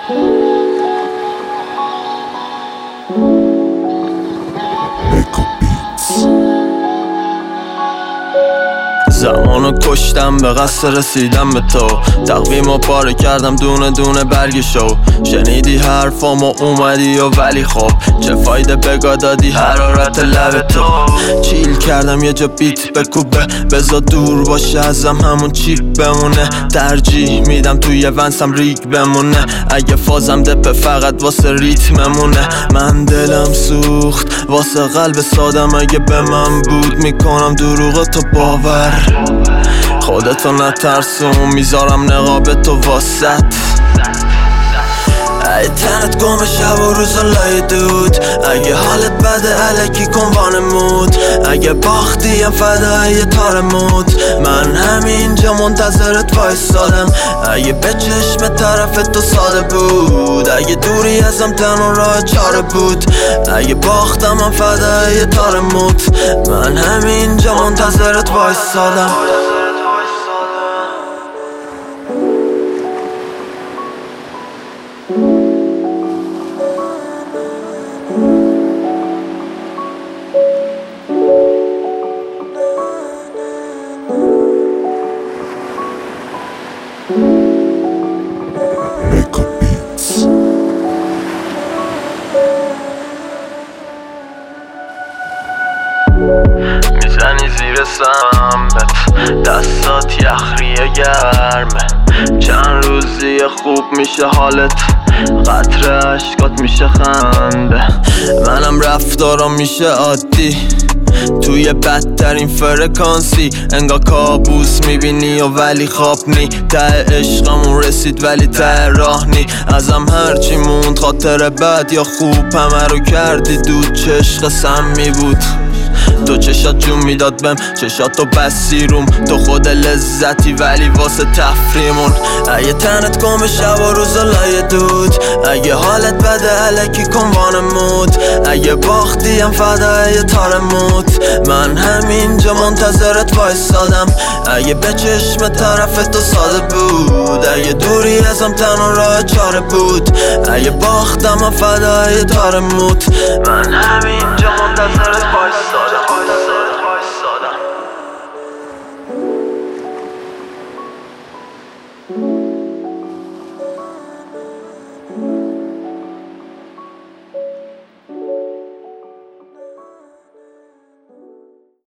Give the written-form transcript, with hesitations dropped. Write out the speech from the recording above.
زمانو کشتم به قصد رسیدم به تو، تقویمو پاره کردم دونه دونه برگشو. شنیدی حرفامو اومدی و ولی خب چه فایده بگا دادی حرارت لب تو. چیل کردم یه جا بیت بکوبه، بزا دور باشه ازم همون چیپ بمونه. ترجیح میدم توی ونسم ریگ بمونه، اگه فازم دپه فقط واسه ریتممونه. من دلم سوخت واسه قلب سادم، اگه به من بود میکنم دروغ تو باور. خودتو نترسون میذارم نقاب تو واسط. ای تنت گم شب و روز لای دود، اگه حالت بده الکی کن وانمود. اگه باختیم فدای تارمود، من همینجا منتظرت وایسادم. اگه به چشم طرف تو ساده بود، اگه دوری ازم تنها راه چاره بود. اگه باختم من فدای تارمود، من همینجا منتظرت وایسادم. میزنی زیر سمت، دستات یخریه گرمه. چند روزی خوب میشه حالت، قطره عشقات میشه خنده. منم رفتارم میشه عادی توی بدترین فرکانسی. انگار کابوس میبینی و ولی خواب نی. ته عشقمون رسید ولی ته راه نی. ازم هرچی موند خاطر بد یا خوب همه رو کردی دود. چه عشق سمی بود تو، چشات جون میداد بهم، چشاتو بسی روم. تو خود لذتی ولی واسه تفریمون. اگه تنت گم شب و روز لای دود، اگه حالت بده الکی کن وانمود. اگه باختیم فدای تارمود، من همینجا منتظرت وایسادم. اگه به چشم طرف تو ساده بود، اگه دوری ازم تنها راه چاره بود. اگه باختم من فدای تارمود، من همینجا منتظرت وایسادم.